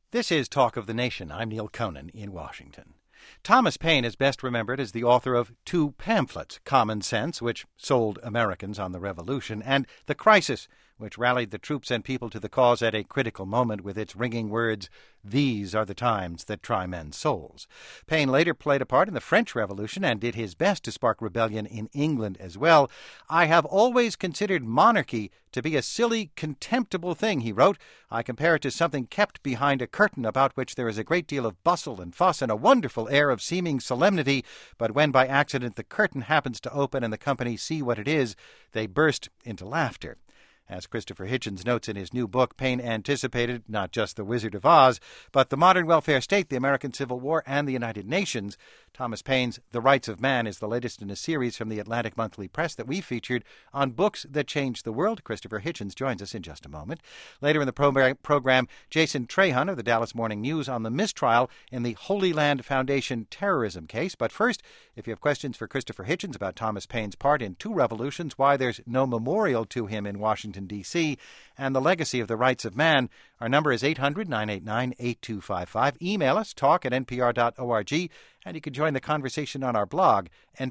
This is Talk of the Nation. I'm Neil Conan in Washington. Thomas Paine is best remembered as the author of two pamphlets, Common Sense, which sold Americans on the Revolution, and The Crisis, which rallied the troops and people to the cause at a critical moment with its ringing words, "These are the times that try men's souls." Paine later played a part in the French Revolution and did his best to spark rebellion in England as well. "I have always considered monarchy to be a silly, contemptible thing," he wrote. "I compare it to something kept behind a curtain about which there is a great deal of bustle and fuss and a wonderful air of seeming solemnity, but when by accident the curtain happens to open and the company see what it is, they burst into laughter." As Christopher Hitchens notes in his new book, Paine anticipated not just the Wizard of Oz, but the modern welfare state, the American Civil War, and the United Nations. Thomas Paine's The Rights of Man is the latest in a series from the Atlantic Monthly Press that we featured on books that changed the world. Christopher Hitchens joins us in just a moment. Later in the program, Jason Trahan of the Dallas Morning News on the mistrial in the Holy Land Foundation terrorism case. But first, if you have questions for Christopher Hitchens about Thomas Paine's part in two revolutions, why there's no memorial to him in Washington, D.C., and the legacy of the rights of man, our number is 800-989-8255. Email us, talk@npr.org, and you can join the conversation on our blog,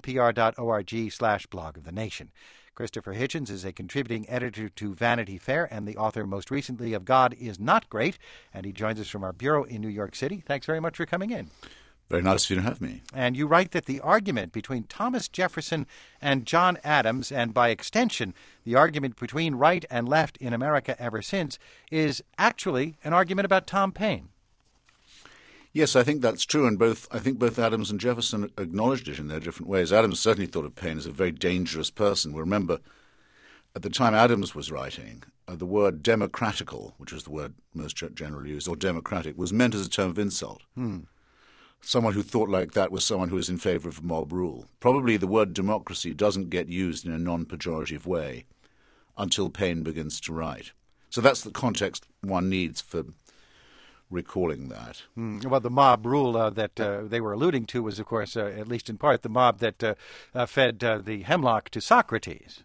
npr.org/blog of the nation. Christopher Hitchens is a contributing editor to Vanity Fair and the author most recently of God is Not Great, and he joins us from our bureau in New York City. Thanks very much for coming in. Very nice of you to have me. And you write that the argument between Thomas Jefferson and John Adams, and by extension, the argument between right and left in America ever since, is actually an argument about Tom Paine. Yes, I think that's true, and I think both Adams and Jefferson acknowledged it in their different ways. Adams certainly thought of Paine as a very dangerous person. We remember, at the time Adams was writing, the word democratical, which was the word most generally used, or democratic, was meant as a term of insult. Someone who thought like that was someone who was in favor of mob rule. Probably the word democracy doesn't get used in a non-pejorative way until Paine begins to write. So that's the context one needs for recalling that. Well, the mob rule that they were alluding to was, of course, at least in part, the mob that fed the hemlock to Socrates.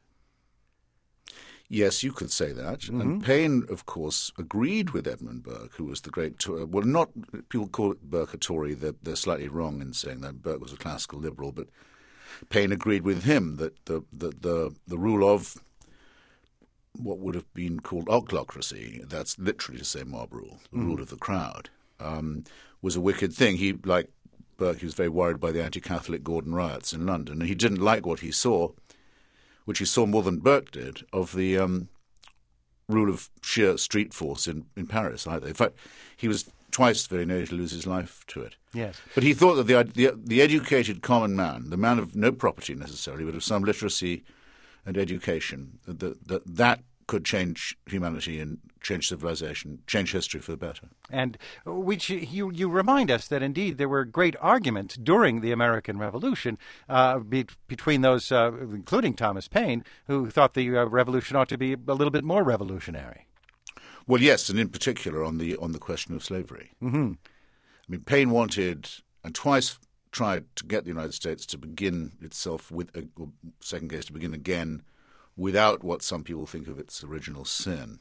Yes, you could say that. And Paine, of course, agreed with Edmund Burke, who was the great people call it Burke a Tory. They're slightly wrong in saying that. Burke was a classical liberal, but Paine agreed with him that the rule of what would have been called ochlocracy, that's literally to say mob rule, the rule of the crowd, was a wicked thing. He, like Burke, he was very worried by the anti-Catholic Gordon riots in London, and he didn't like what he saw, which he saw more than Burke did, of the rule of sheer street force in Paris either. In fact, he was twice very near to lose his life to it. Yes. But he thought that the educated common man, the man of no property necessarily, but of some literacy and education, that could change humanity and change civilization, change history for the better. And which you remind us that indeed there were great arguments during the American Revolution between those, including Thomas Paine, who thought the revolution ought to be a little bit more revolutionary. Well, yes, and in particular on the question of slavery. I mean, Paine wanted and twice tried to get the United States to begin itself with second case to begin again without what some people think of its original sin,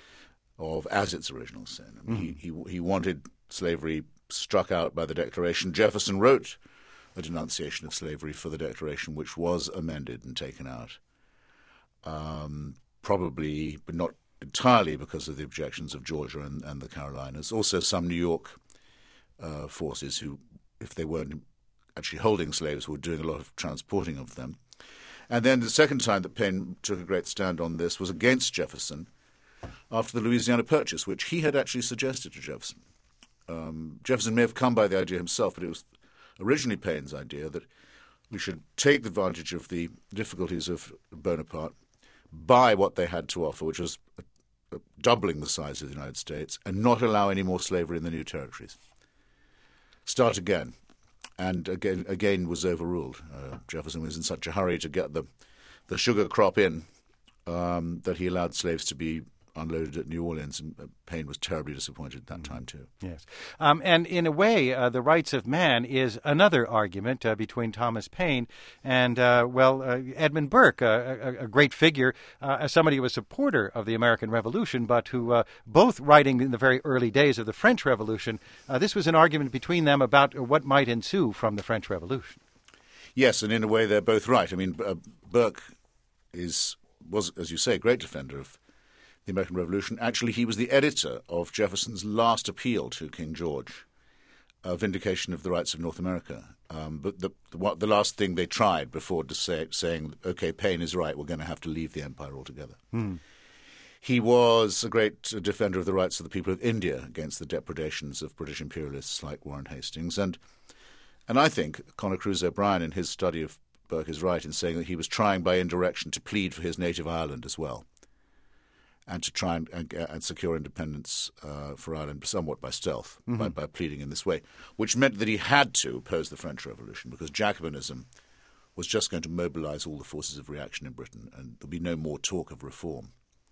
as its original sin. I mean, he wanted slavery struck out by the Declaration. Jefferson wrote a denunciation of slavery for the Declaration, which was amended and taken out, probably, but not entirely because of the objections of Georgia and the Carolinas. Also some New York forces who, if they weren't actually holding slaves, were doing a lot of transporting of them. And then the second time that Paine took a great stand on this was against Jefferson after the Louisiana Purchase, which he had actually suggested to Jefferson. Jefferson may have come by the idea himself, but it was originally Paine's idea that we should take advantage of the difficulties of Bonaparte, buy what they had to offer, which was doubling the size of the United States, and not allow any more slavery in the new territories. Start again. And again was overruled. Jefferson was in such a hurry to get the sugar crop in that he allowed slaves to be unloaded at New Orleans, and Paine was terribly disappointed at that time too. Yes. And in a way, the rights of man is another argument between Thomas Paine and, Edmund Burke, a great figure, as somebody who was a supporter of the American Revolution, but who, both writing in the very early days of the French Revolution, this was an argument between them about what might ensue from the French Revolution. Yes, and in a way they're both right. I mean, Burke was, as you say, a great defender of the American Revolution. Actually, he was the editor of Jefferson's last appeal to King George, Vindication of the Rights of North America. But the last thing they tried before saying, okay, Paine is right, we're going to have to leave the empire altogether. He was a great defender of the rights of the people of India against the depredations of British imperialists like Warren Hastings. And I think Conor Cruise O'Brien in his study of Burke is right in saying that he was trying by indirection to plead for his native Ireland as well, and to try and secure independence for Ireland somewhat by stealth, by pleading in this way, which meant that he had to oppose the French Revolution because Jacobinism was just going to mobilize all the forces of reaction in Britain, and there'll be no more talk of reform.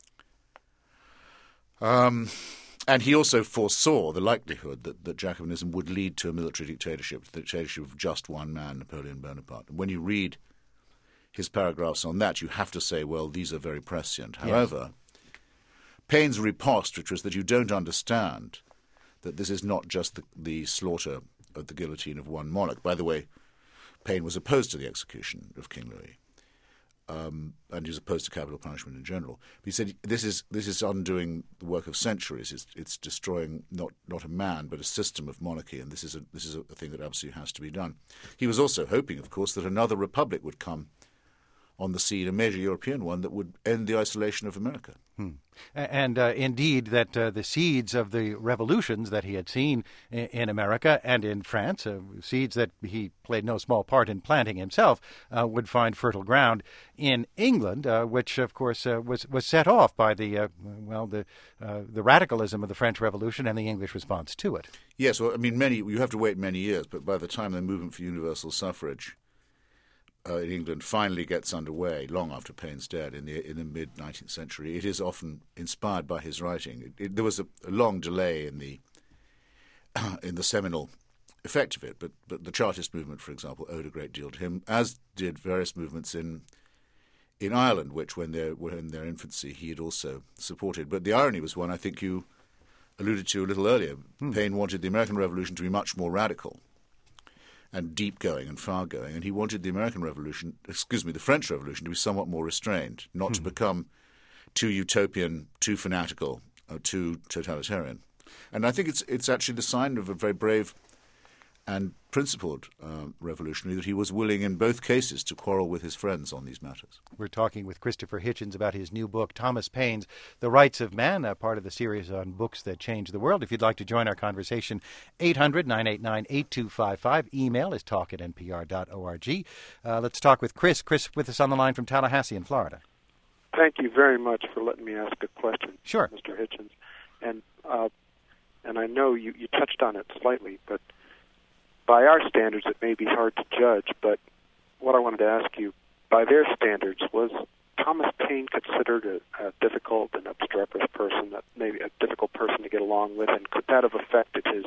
And he also foresaw the likelihood that Jacobinism would lead to a military dictatorship, the dictatorship of just one man, Napoleon Bonaparte. And when you read his paragraphs on that, you have to say, well, these are very prescient. Yes. However, Paine's riposte, which was that you don't understand that this is not just the slaughter of the guillotine of one monarch. By the way, Paine was opposed to the execution of King Louis, and he was opposed to capital punishment in general. But he said this is undoing the work of centuries. It's destroying not a man but a system of monarchy, and this is a thing that absolutely has to be done. He was also hoping, of course, that another republic would come on the scene, a major European one that would end the isolation of America. And indeed, that the seeds of the revolutions that he had seen in America and in France, seeds that he played no small part in planting himself, would find fertile ground in England, which, of course, was set off by the radicalism of the French Revolution and the English response to it. Yes, well, I mean, you have to wait many years, but by the time the movement for universal suffrage in England finally gets underway, long after Paine's dead, in the mid-19th century, it is often inspired by his writing. There was a long delay in the seminal effect of it, but the Chartist movement, for example, owed a great deal to him, as did various movements in Ireland, which, when they were in their infancy, he had also supported. But the irony was one I think you alluded to a little earlier. Paine wanted the American Revolution to be much more radical and deep-going and far-going, and he wanted the French Revolution to be somewhat more restrained, not to become too utopian, too fanatical, or too totalitarian. And I think it's actually the sign of a very brave and principled revolutionary that he was willing in both cases to quarrel with his friends on these matters. We're talking with Christopher Hitchens about his new book, Thomas Paine's The Rights of Man, part of the series on books that change the world. If you'd like to join our conversation, 800-989-8255. Email is talk@npr.org. Let's talk with Chris. Chris with us on the line from Tallahassee in Florida. Thank you very much for letting me ask a question, Sure. Mr. Hitchens. And I know you touched on it slightly, but by our standards, it may be hard to judge, but what I wanted to ask you, by their standards, was Thomas Paine considered a difficult and obstreperous person, maybe a difficult person to get along with, and could that have affected his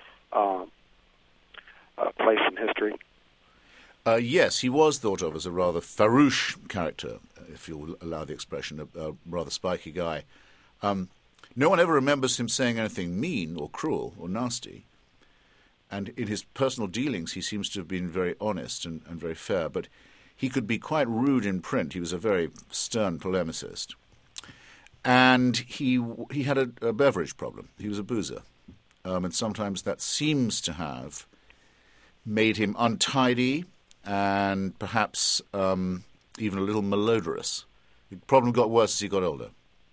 place in history? Yes, he was thought of as a rather farouche character, if you'll allow the expression, a rather spiky guy. No one ever remembers him saying anything mean or cruel or nasty. And in his personal dealings, he seems to have been very honest and very fair. But he could be quite rude in print. He was a very stern polemicist. And he had a beverage problem. He was a boozer. And sometimes that seems to have made him untidy and perhaps even a little malodorous. The problem got worse as he got older.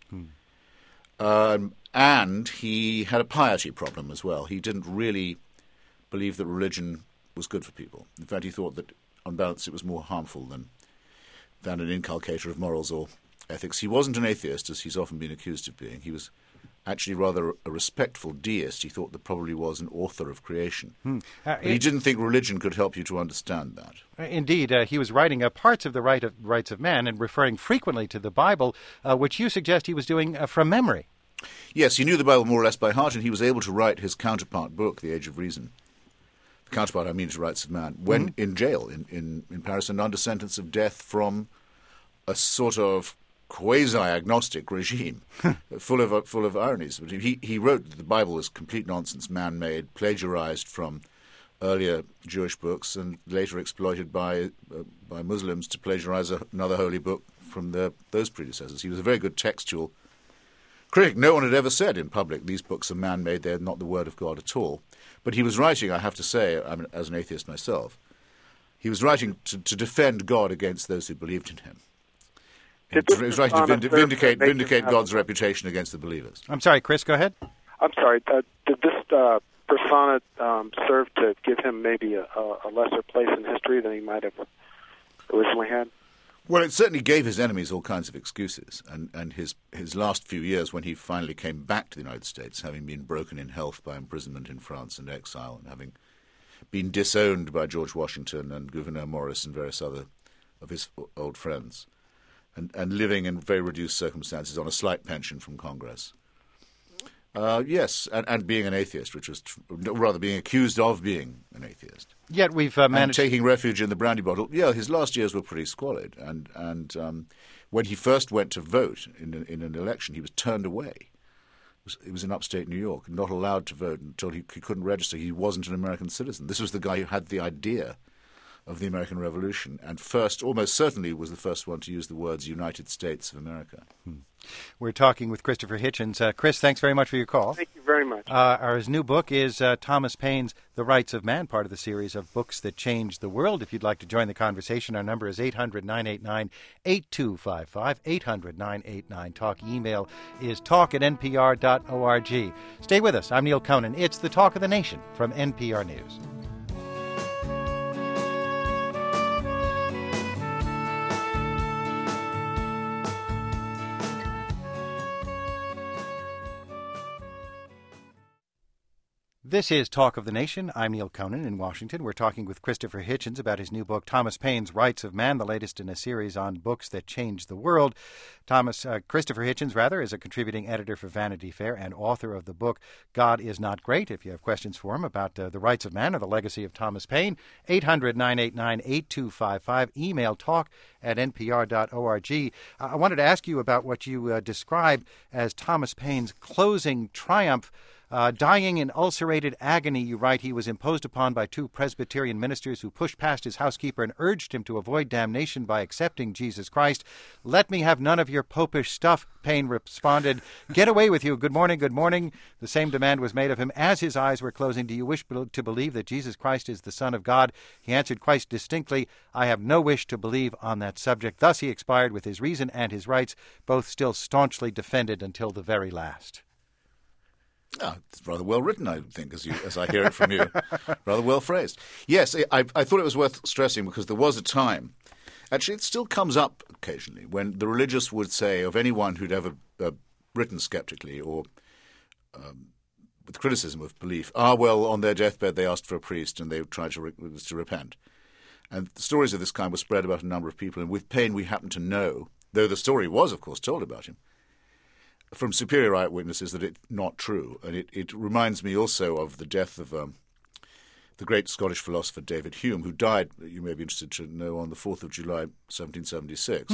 And he had a piety problem as well. He didn't really believe that religion was good for people. In fact, he thought that, on balance, it was more harmful than an inculcator of morals or ethics. He wasn't an atheist, as he's often been accused of being. He was actually rather a respectful deist. He thought there probably was an author of creation. But he It- didn't think religion could help you to understand that. Indeed, he was writing parts of the rights of man and referring frequently to the Bible, which you suggest he was doing from memory. Yes, he knew the Bible more or less by heart, and he was able to write his counterpart book, The Age of Reason. The counterpart, I mean, to Rights of Man, when in jail in Paris and under sentence of death from a sort of quasi-agnostic regime, full of ironies. But he wrote that the Bible was complete nonsense, man-made, plagiarized from earlier Jewish books, and later exploited by Muslims to plagiarize another holy book from those predecessors. He was a very good textual critic. No one had ever said in public, these books are man-made, they're not the word of God at all. But he was writing, I have to say, I mean, as an atheist myself, he was writing to defend God against those who believed in him. He was writing to vindicate God's reputation against the believers. I'm sorry, Chris, go ahead. I'm sorry. Did this persona serve to give him maybe a lesser place in history than he might have originally had? Well, it certainly gave his enemies all kinds of excuses, and his last few years when he finally came back to the United States, having been broken in health by imprisonment in France and exile, and having been disowned by George Washington and Gouverneur Morris and various other of his old friends, and living in very reduced circumstances on a slight pension from Congress. Yes, and being an atheist, which was rather being accused of being an atheist. Yet we've And managed... taking refuge in the brandy bottle. Yeah, his last years were pretty squalid. And when he first went to vote in an election, he was turned away. He was in upstate New York, not allowed to vote until he couldn't register. He wasn't an American citizen. This was the guy who had the idea of the American Revolution, and almost certainly was the first one to use the words United States of America. We're talking with Christopher Hitchens. Chris, thanks very much for your call. Thank you very much. His new book is Thomas Paine's The Rights of Man, part of the series of books that changed the world. If you'd like to join the conversation, our number is 800-989-8255, 800-989-TALK. Email is talk@npr.org. Stay with us. I'm Neil Conan. It's the Talk of the Nation from NPR News. This is Talk of the Nation. I'm Neil Conan in Washington. We're talking with Christopher Hitchens about his new book, Thomas Paine's Rights of Man, the latest in a series on books that changed the world. Christopher Hitchens, is a contributing editor for Vanity Fair and author of the book, God Is Not Great. If you have questions for him about the rights of man or the legacy of Thomas Paine, 800-989-8255. Email talk@npr.org. I wanted to ask you about what you describe as Thomas Paine's closing triumph. Dying in ulcerated agony, you write, he was imposed upon by two Presbyterian ministers who pushed past his housekeeper and urged him to avoid damnation by accepting Jesus Christ. Let me have none of your popish stuff, Paine responded. Get away with you. Good morning, good morning. The same demand was made of him as his eyes were closing. Do you wish to believe that Jesus Christ is the Son of God? He answered quite distinctly, I have no wish to believe on that subject. Thus he expired with his reason and his rights, both still staunchly defended until the very last. Oh, it's rather well written, I think, as I hear it from you. Rather well phrased. Yes, I thought it was worth stressing because there was a time, actually it still comes up occasionally, when the religious would say of anyone who'd ever written skeptically or with criticism of belief, well, on their deathbed they asked for a priest and they tried to repent. And stories of this kind were spread about a number of people, and with Paine we happen to know, though the story was, of course, told about him, from superior eyewitnesses that it's not true. And it reminds me also of the death of the great Scottish philosopher David Hume, who died, you may be interested to know, on the 4th of July, 1776,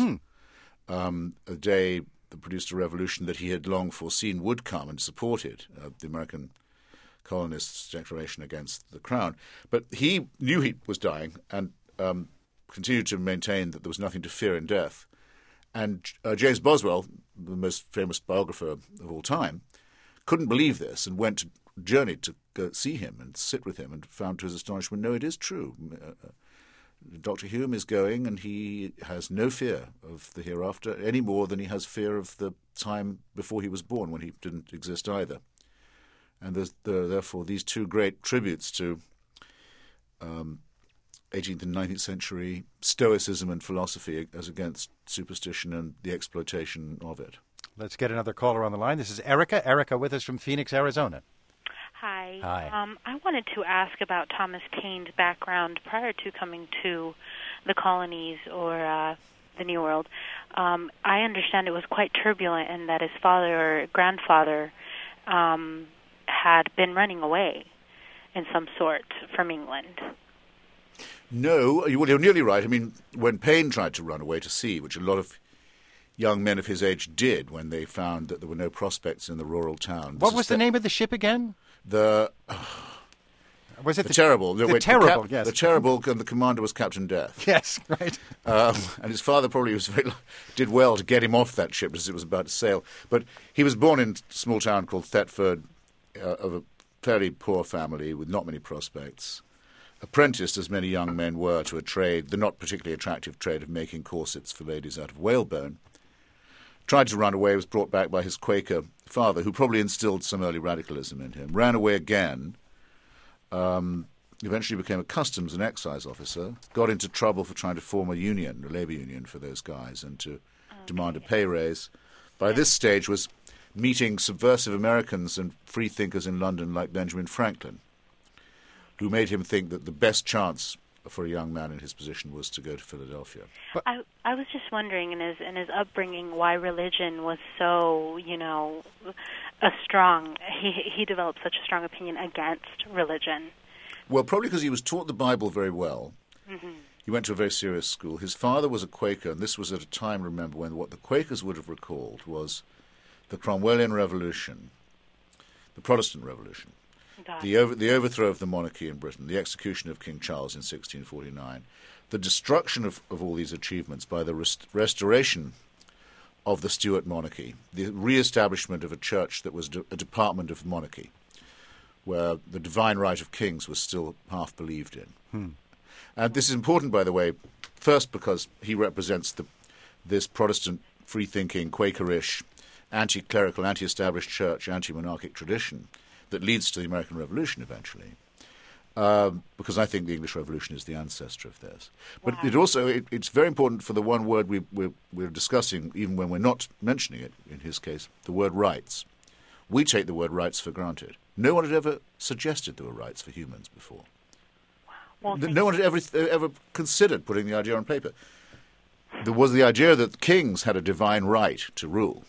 a day that produced a revolution that he had long foreseen would come and supported the American colonists' declaration against the Crown. But he knew he was dying and continued to maintain that there was nothing to fear in death. And James Boswell, the most famous biographer of all time, couldn't believe this and journeyed to go see him and sit with him and found to his astonishment, no, it is true. Dr. Hume is going and he has no fear of the hereafter any more than he has fear of the time before he was born, when he didn't exist either. And therefore these two great tributes to 18th and 19th century Stoicism and philosophy as against superstition and the exploitation of it. Let's get another caller on the line. This is Erica. Erica with us from Phoenix, Arizona. Hi. Hi. I wanted to ask about Thomas Paine's background prior to coming to the colonies or the New World. I understand it was quite turbulent and that his father or grandfather had been running away in some sort from England. No, you're nearly right. I mean, when Paine tried to run away to sea, which a lot of young men of his age did when they found that there were no prospects in the rural town. What was the name of the ship again? Was it the Terrible? The Terrible, yes. The Terrible, and the commander was Captain Death. Yes, right. And his father probably did well to get him off that ship as it was about to sail. But he was born in a small town called Thetford, of a fairly poor family with not many prospects. Apprenticed, as many young men were, to a trade, the not particularly attractive trade of making corsets for ladies out of whalebone. Tried to run away, was brought back by his Quaker father, who probably instilled some early radicalism in him. Ran away again, eventually became a customs and excise officer, got into trouble for trying to form a union, a labour union for those guys, and to demand a pay raise. By this stage was meeting subversive Americans and free thinkers in London like Benjamin Franklin, who made him think that the best chance for a young man in his position was to go to Philadelphia. I was just wondering in his upbringing why religion was so, strong. He developed such a strong opinion against religion. Well, probably because he was taught the Bible very well. Mm-hmm. He went to a very serious school. His father was a Quaker, and this was at a time, remember, when what the Quakers would have recalled was the Cromwellian Revolution, the Protestant Revolution. The overthrow of the monarchy in Britain, the execution of King Charles in 1649, the destruction of all these achievements by the restoration of the Stuart monarchy, the re-establishment of a church that was a department of monarchy, where the divine right of kings was still half believed in. And this is important, by the way, first because he represents this Protestant, free-thinking, Quakerish, anti-clerical, anti-established church, anti-monarchic tradition that leads to the American Revolution eventually, because I think the English Revolution is the ancestor of theirs. But it's very important for the one word we're discussing, even when we're not mentioning it, in his case, the word rights. We take the word rights for granted. No one had ever suggested there were rights for humans before. Well, no one had ever considered putting the idea on paper. There was the idea that kings had a divine right to rule.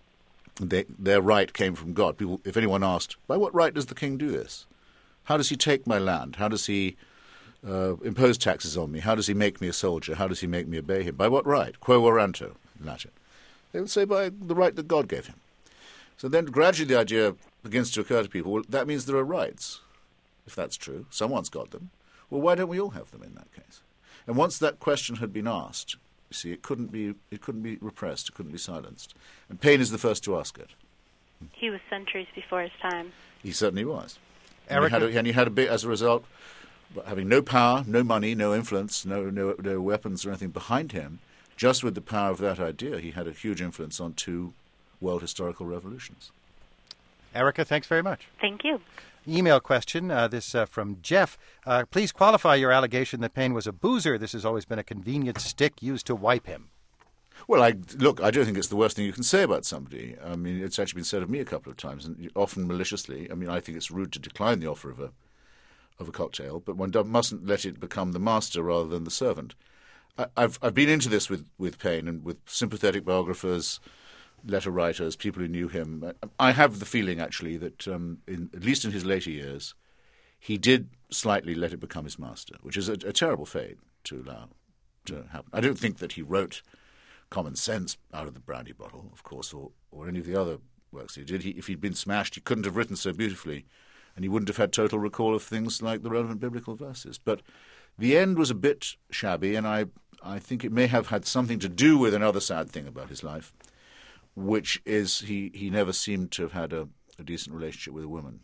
Their right came from God. People, if anyone asked, by what right does the king do this? How does he take my land? How does he impose taxes on me? How does he make me a soldier? How does he make me obey him? By what right? Quo warranto, in Latin. They would say by the right that God gave him. So then gradually the idea begins to occur to people, well, that means there are rights. If that's true, someone's got them. Well, why don't we all have them in that case? And once that question had been asked, you see, it couldn't be repressed, it couldn't be silenced. And Paine is the first to ask it. He was centuries before his time. He certainly was. Erica? And he had a bit, as a result, having no power, no money, no influence, no weapons or anything behind him, just with the power of that idea, he had a huge influence on 2 world historical revolutions. Erica, thanks very much. Thank you. Email question, from Jeff. Please qualify your allegation that Paine was a boozer. This has always been a convenient stick used to wipe him. Well, I don't think it's the worst thing you can say about somebody. I mean, it's actually been said of me a couple of times, and often maliciously. I mean, I think it's rude to decline the offer of a cocktail, but one mustn't let it become the master rather than the servant. I've been into this with Paine and with sympathetic biographers, letter writers, people who knew him. I have the feeling, actually, that at least in his later years, he did slightly let it become his master, which is a terrible fate to allow to happen. I don't think that he wrote Common Sense out of the brandy bottle, of course, or any of the other works he did. If he'd been smashed, he couldn't have written so beautifully, and he wouldn't have had total recall of things like the relevant biblical verses. But the end was a bit shabby, and I think it may have had something to do with another sad thing about his life, which is he never seemed to have had a decent relationship with a woman.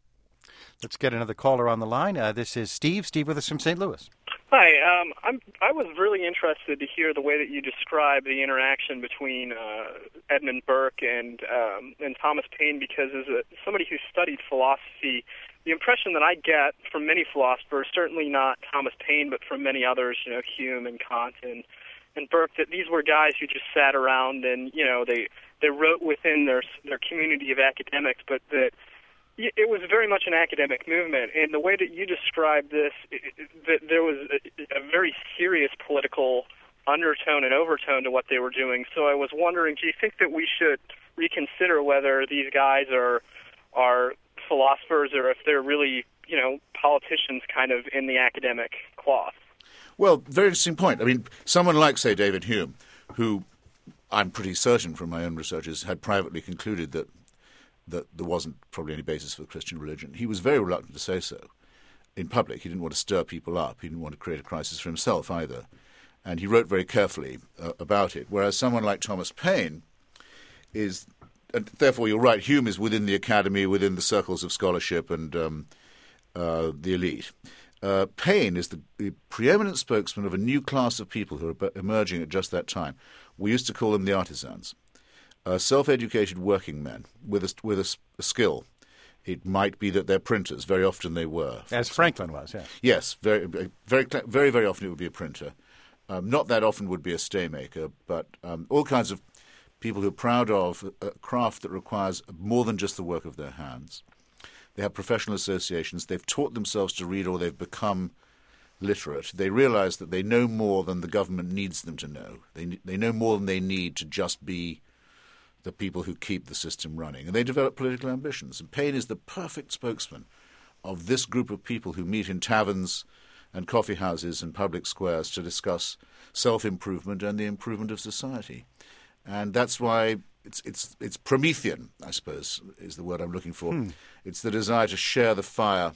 Let's get another caller on the line. This is Steve. Steve with us from St. Louis. Hi. I was really interested to hear the way that you describe the interaction between Edmund Burke and Thomas Paine, because as somebody who studied philosophy, the impression that I get from many philosophers, certainly not Thomas Paine, but from many others, Hume and Kant and Burke, that these were guys who just sat around and, they wrote within their community of academics, but that it was very much an academic movement. And the way that you described this, that there was a very serious political undertone and overtone to what they were doing. So I was wondering, do you think that we should reconsider whether these guys are philosophers or if they're really, politicians kind of in the academic cloth? Well, very interesting point. I mean, someone like, say, David Hume, who I'm pretty certain from my own researches had privately concluded that there wasn't probably any basis for Christian religion. He was very reluctant to say so in public. He didn't want to stir people up. He didn't want to create a crisis for himself either. And he wrote very carefully about it, whereas someone like Thomas Paine is, and therefore you're right, Hume is within the academy, within the circles of scholarship and the elite. Paine is the preeminent spokesman of a new class of people who are emerging at just that time. We used to call them the artisans, self-educated working men with a skill. It might be that they're printers. Very often they were. As Franklin was, yes. Yes, very often it would be a printer. Not that often would be a staymaker, but all kinds of people who are proud of a craft that requires more than just the work of their hands. They have professional associations. They've taught themselves to read or they've become literate. They realize that they know more than the government needs them to know. They know more than they need to just be the people who keep the system running. And they develop political ambitions. And Paine is the perfect spokesman of this group of people who meet in taverns and coffee houses and public squares to discuss self-improvement and the improvement of society. And that's why it's Promethean, I suppose, is the word I'm looking for. It's the desire to share the fire,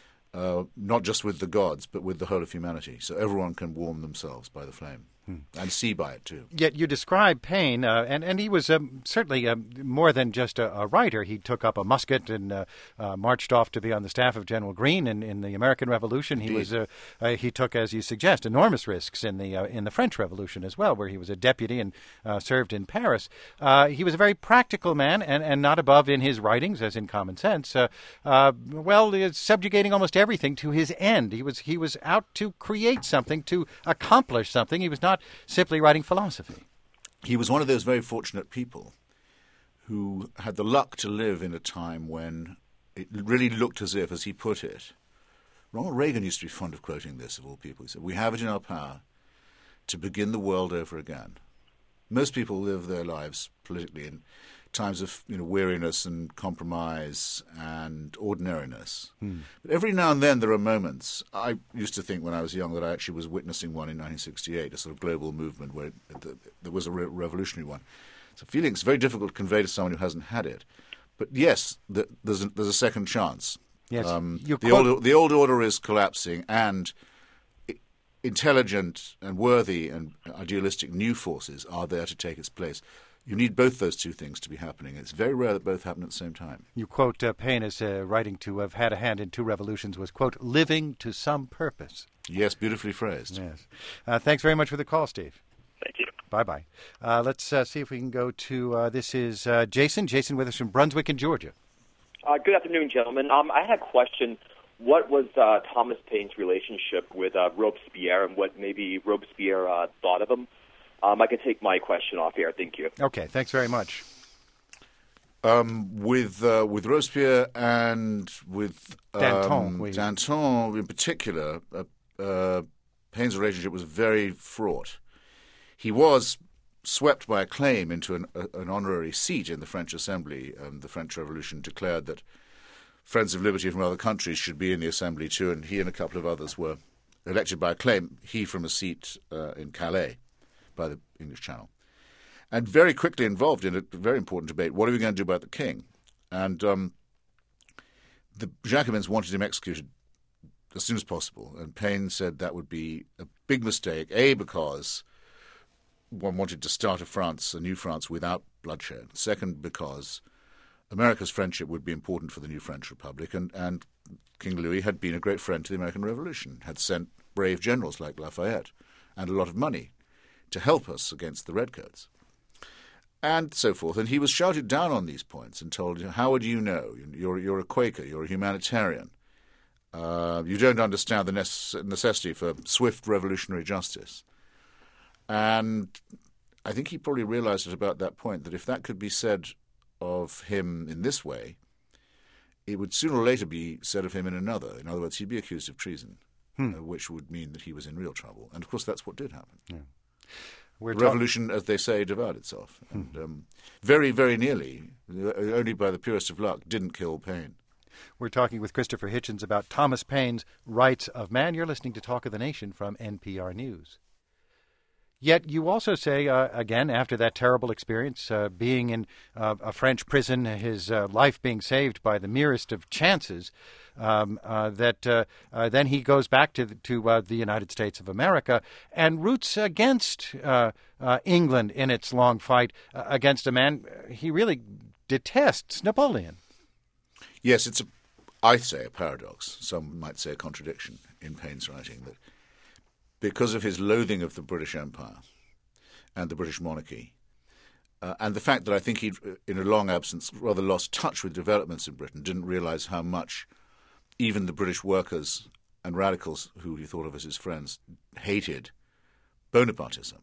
not just with the gods, but with the whole of humanity, so everyone can warm themselves by the flame. And see by it, too. Yet you describe Paine, and he was certainly more than just a writer. He took up a musket and marched off to be on the staff of General Greene in the American Revolution. He took, as you suggest, enormous risks in the French Revolution as well, where he was a deputy and served in Paris. He was a very practical man and not above in his writings, as in Common Sense, subjugating almost everything to his end. He was out to create something, to accomplish something. He was not simply writing philosophy. He was one of those very fortunate people who had the luck to live in a time when it really looked as if, as he put it, Ronald Reagan used to be fond of quoting this, of all people. He said, "We have it in our power to begin the world over again." Most people live their lives politically in times of weariness and compromise and ordinariness. But every now and then there are moments. I used to think when I was young that I actually was witnessing one in 1968, a sort of global movement where there was a revolutionary one. It's a feeling it's very difficult to convey to someone who hasn't had it. But yes, there's a second chance. Yes, the old order is collapsing, and intelligent and worthy and idealistic new forces are there to take its place. You need both those two things to be happening. It's very rare that both happen at the same time. You quote Paine as writing to have had a hand in two revolutions was, quote, living to some purpose. Yes, beautifully phrased. Yes. Thanks very much for the call, Steve. Thank you. Bye-bye. Let's see if we can go to, this is Jason. Jason with us from Brunswick in Georgia. Good afternoon, gentlemen. I had a question. What was Thomas Paine's relationship with Robespierre and what maybe Robespierre thought of him? I can take my question off here. Thank you. Okay, thanks very much. With Robespierre and with Danton in particular, Paine's relationship was very fraught. He was swept by acclaim into an honorary seat in the French Assembly. The French Revolution declared that Friends of Liberty from other countries should be in the Assembly too, and he and a couple of others were elected by acclaim, he from a seat in Calais by the English Channel, and very quickly involved in a very important debate. What are we going to do about the king? And the Jacobins wanted him executed as soon as possible, and Paine said that would be a big mistake, because one wanted to start a new France without bloodshed. Second, because America's friendship would be important for the new French Republic, and King Louis had been a great friend to the American Revolution, had sent brave generals like Lafayette and a lot of money to help us against the Redcoats, and so forth. And he was shouted down on these points and told, how would you know? You're a Quaker, you're a humanitarian. You don't understand the necessity for swift revolutionary justice. And I think he probably realized at about that point that if that could be said of him in this way, it would sooner or later be said of him in another. In other words, he'd be accused of treason, which would mean that he was in real trouble. And, of course, that's what did happen. Yeah. The revolution, as they say, devoured itself. And very, very nearly, only by the purest of luck, didn't kill Paine. We're talking with Christopher Hitchens about Thomas Paine's Rights of Man. You're listening to Talk of the Nation from NPR News. Yet you also say, again, after that terrible experience, being in a French prison, his life being saved by the merest of chances, that then he goes back to the United States of America and roots against England in its long fight against a man he really detests, Napoleon. Yes, I say a paradox. Some might say a contradiction in Paine's writing, that because of his loathing of the British Empire and the British monarchy, and the fact that I think he'd, in a long absence, rather lost touch with developments in Britain, didn't realize how much even the British workers and radicals, who he thought of as his friends, hated Bonapartism,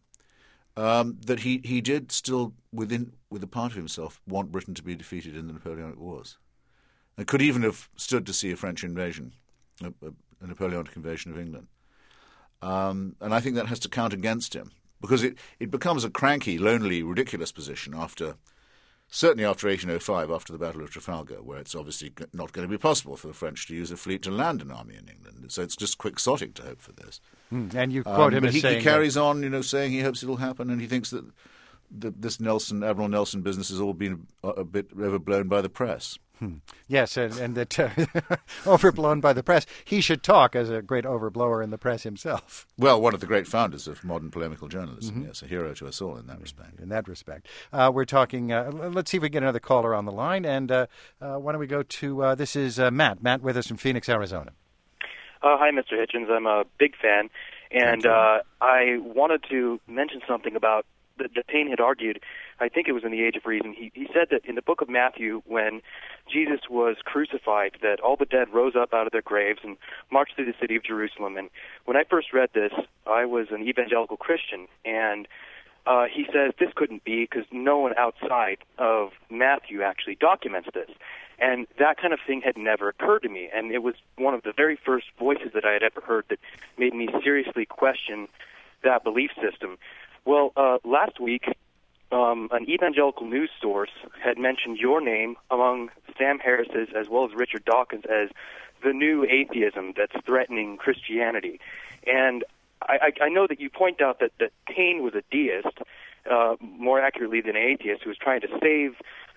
that he did still, with a part of himself, want Britain to be defeated in the Napoleonic Wars. And could even have stood to see a French invasion, a Napoleonic invasion of England. And I think that has to count against him, because it becomes a cranky, lonely, ridiculous position certainly after 1805, after the Battle of Trafalgar, where it's obviously not going to be possible for the French to use a fleet to land an army in England. So it's just quixotic to hope for this. And you quote him as saying... He carries on, saying he hopes it'll happen, and he thinks that this Admiral Nelson business has all been a bit overblown by the press. Yes, and that overblown by the press. He should talk as a great overblower in the press himself. Well, one of the great founders of modern polemical journalism, yes, a hero to us all in that respect. In that respect. We're talking, let's see if we get another caller on the line, and why don't we go to, this is Matt with us from Phoenix, Arizona. Hi, Mr. Hitchens. I'm a big fan, and I wanted to mention something about that Paine had argued. I think it was in The Age of Reason. He said that in the book of Matthew, when Jesus was crucified, that all the dead rose up out of their graves and marched through the city of Jerusalem. And when I first read this, I was an evangelical Christian, and he says this couldn't be because no one outside of Matthew actually documents this. And that kind of thing had never occurred to me, and it was one of the very first voices that I had ever heard that made me seriously question that belief system. Well, last week, an evangelical news source had mentioned your name among Sam Harris's as well as Richard Dawkins as the new atheism that's threatening Christianity. And I know that you point out that Paine was a deist, more accurately than an atheist, who was trying to save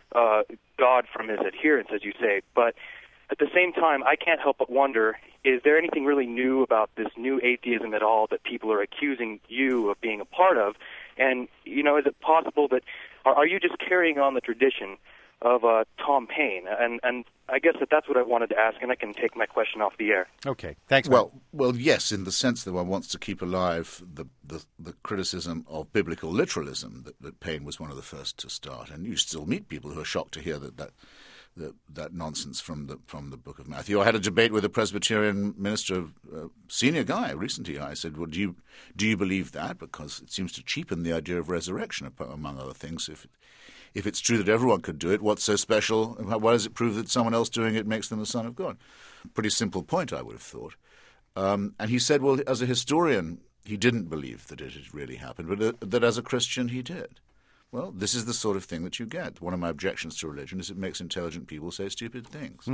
God from his adherents, as you say. But at the same time, I can't help but wonder, is there anything really new about this new atheism at all that people are accusing you of being a part of? And, is it possible that, are you just carrying on the tradition of Tom Paine? And I guess that's what I wanted to ask, and I can take my question off the air. Okay, thanks. Well, yes, in the sense that one wants to keep alive the criticism of biblical literalism that Paine was one of the first to start. And you still meet people who are shocked to hear that nonsense from the Book of Matthew. I had a debate with a Presbyterian minister, senior guy recently. I said, "Well, do you believe that? Because it seems to cheapen the idea of resurrection, among other things. If it's true that everyone could do it, what's so special? Why does it prove that someone else doing it makes them the Son of God?" Pretty simple point, I would have thought. And he said, well, as a historian, he didn't believe that it had really happened, but that as a Christian he did. Well, this is the sort of thing that you get. One of my objections to religion is it makes intelligent people say stupid things.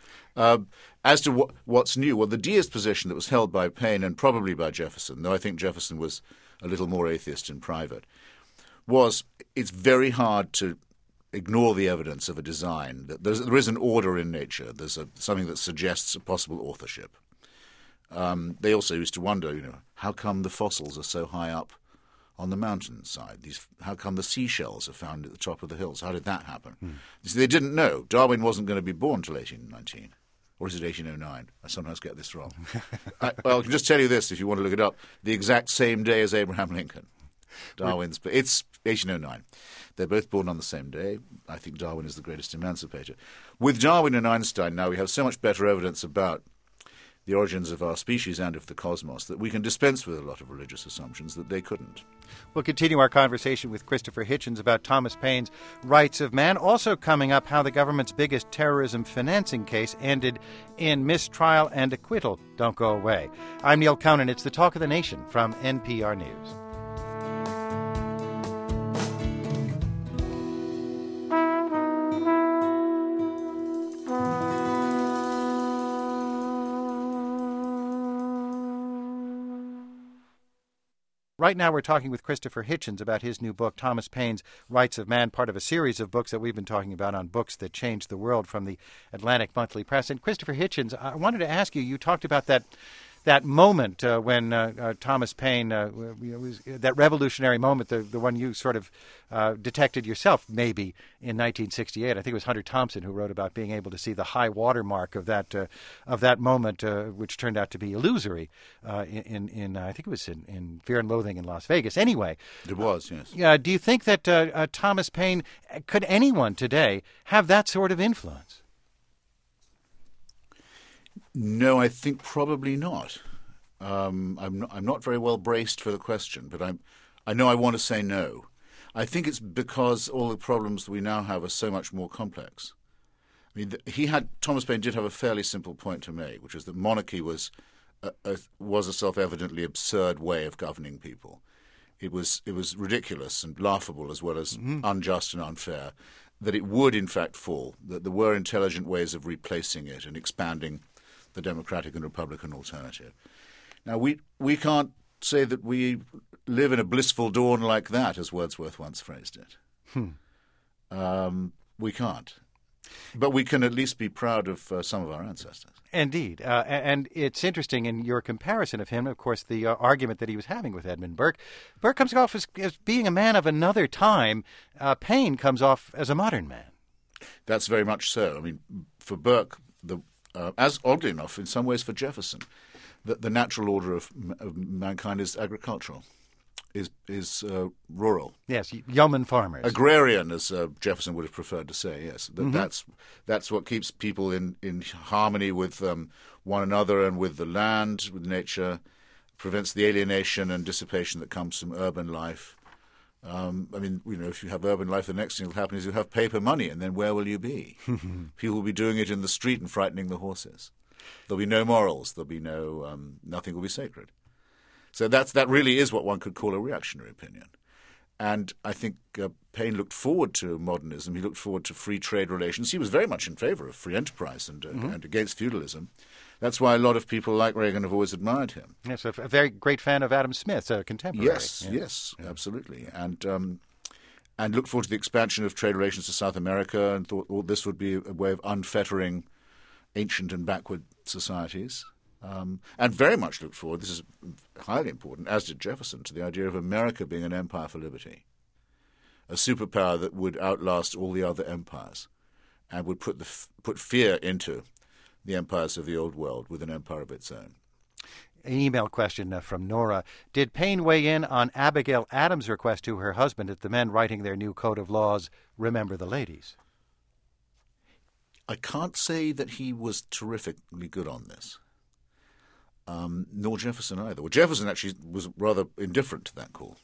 As to what's new, well, the deist position that was held by Paine and probably by Jefferson, though I think Jefferson was a little more atheist in private, was it's very hard to ignore the evidence of a design. There is an order in nature. There's something that suggests a possible authorship. They also used to wonder, how come the fossils are so high up on the mountainside? How come the seashells are found at the top of the hills? How did that happen? You see, they didn't know. Darwin wasn't going to be born till 1819. Or is it 1809? I sometimes get this wrong. I can just tell you this, if you want to look it up. The exact same day as Abraham Lincoln. It's 1809. They're both born on the same day. I think Darwin is the greatest emancipator. With Darwin and Einstein now, we have so much better evidence about the origins of our species and of the cosmos, that we can dispense with a lot of religious assumptions that they couldn't. We'll continue our conversation with Christopher Hitchens about Thomas Paine's Rights of Man. Also coming up, how the government's biggest terrorism financing case ended in mistrial and acquittal. Don't go away. I'm Neil Conan. It's the Talk of the Nation from NPR News. Right now we're talking with Christopher Hitchens about his new book, Thomas Paine's Rights of Man, part of a series of books that we've been talking about on Books That Changed the World from the Atlantic Monthly Press. And Christopher Hitchens, I wanted to ask you, you talked about that moment when Thomas Paine, that revolutionary moment, the one you sort of detected yourself maybe in 1968. I think it was Hunter Thompson who wrote about being able to see the high water mark of that moment, which turned out to be illusory in I think it was in Fear and Loathing in Las Vegas. Anyway. It was, yes. Do you think that Thomas Paine, could anyone today have that sort of influence? No, I think probably not. I'm not very well braced for the question, but I know I want to say no. I think it's because all the problems we now have are so much more complex. I mean, Thomas Paine did have a fairly simple point to make, which is that monarchy was a self-evidently absurd way of governing people. It was ridiculous and laughable as well as unjust and unfair. That it would in fact fall. That there were intelligent ways of replacing it and expanding the democratic and republican alternative. Now, we can't say that we live in a blissful dawn like that, as Wordsworth once phrased it. We can't. But we can at least be proud of some of our ancestors. Indeed. And it's interesting in your comparison of him, of course, the argument that he was having with Edmund Burke. Burke comes off as being a man of another time. Paine comes off as a modern man. That's very much so. I mean, for Burke, as oddly enough, in some ways for Jefferson, the natural order of mankind is agricultural, is rural. Yes, yeoman farmers. Agrarian, as Jefferson would have preferred to say, yes. That's what keeps people in harmony with one another and with the land, with nature, prevents the alienation and dissipation that comes from urban life. If you have urban life, the next thing that will happen is you'll have paper money, and then where will you be? People will be doing it in the street and frightening the horses. There'll be no morals. There'll be nothing will be sacred. So that really is what one could call a reactionary opinion. And I think Paine looked forward to modernism. He looked forward to free trade relations. He was very much in favor of free enterprise and against feudalism. That's why a lot of people like Reagan have always admired him. Yes, a very great fan of Adam Smith, a contemporary. Yes, absolutely. And looked forward to the expansion of trade relations to South America and thought this would be a way of unfettering ancient and backward societies. And very much looked forward, this is highly important, as did Jefferson, to the idea of America being an empire for liberty, a superpower that would outlast all the other empires and would put fear into the empires of the old world with an empire of its own. An email question from Nora. Did Paine weigh in on Abigail Adams' request to her husband that the men writing their new code of laws remember the ladies? I can't say that he was terrifically good on this. Nor Jefferson either. Well, Jefferson actually was rather indifferent to that call.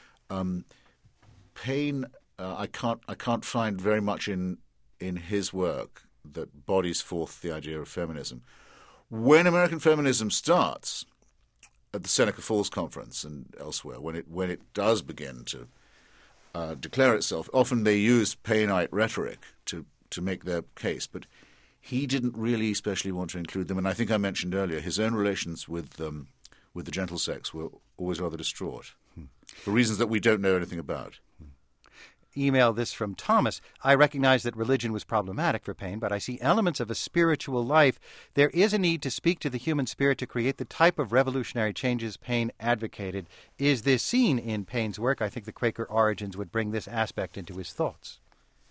Paine, I can't find very much in his work that bodies forth the idea of feminism. When American feminism starts at the Seneca Falls Conference and elsewhere, when it does begin to declare itself, often they use Paineite rhetoric to make their case, but he didn't really especially want to include them. And I think I mentioned earlier, his own relations with the gentle sex were always rather distraught for reasons that we don't know anything about. Email this from Thomas. I recognize that religion was problematic for Paine, but I see elements of a spiritual life. There is a need to speak to the human spirit to create the type of revolutionary changes Paine advocated. Is this seen in Paine's work? I think the Quaker origins would bring this aspect into his thoughts.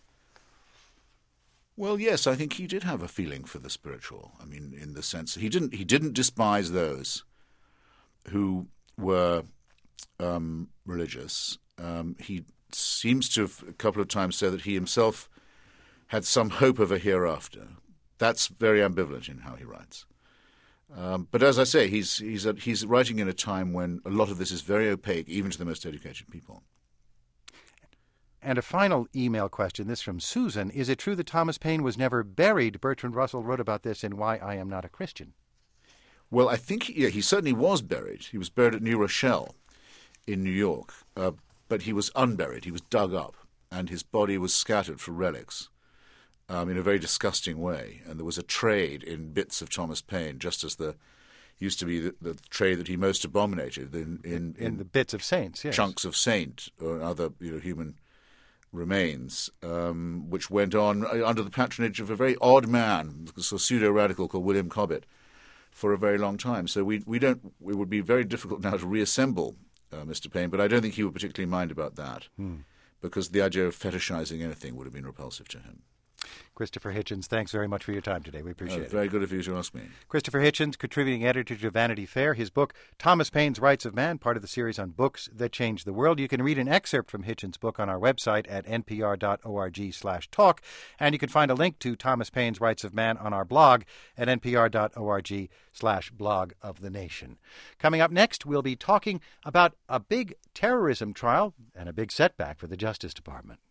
Well, yes, I think he did have a feeling for the spiritual. I mean, in the sense that he didn't despise those who were religious. He seems to have a couple of times said that he himself had some hope of a hereafter. That's very ambivalent in how he writes. But as I say, he's writing in a time when a lot of this is very opaque, even to the most educated people. And a final email question, this from Susan. Is it true that Thomas Paine was never buried? Bertrand Russell wrote about this in Why I Am Not a Christian. Well, I think he certainly was buried. He was buried at New Rochelle in New York, but he was unburied. He was dug up, and his body was scattered for relics in a very disgusting way. And there was a trade in bits of Thomas Paine, just as there used to be the trade that he most abominated in the bits of saints, yes. Chunks of saint or other human remains, which went on under the patronage of a very odd man, a pseudo-radical called William Cobbett, for a very long time. So it would be very difficult now to reassemble Mr. Paine, but I don't think he would particularly mind about that, because the idea of fetishizing anything would have been repulsive to him. Christopher Hitchens, thanks very much for your time today. We appreciate it. Very good of you to ask me. Christopher Hitchens, contributing editor to Vanity Fair. His book, Thomas Paine's Rights of Man, part of the series on books that changed the world. You can read an excerpt from Hitchens' book on our website at npr.org/talk, and you can find a link to Thomas Paine's Rights of Man on our blog at npr.org/blog of the nation. Coming up next, we'll be talking about a big terrorism trial and a big setback for the Justice Department.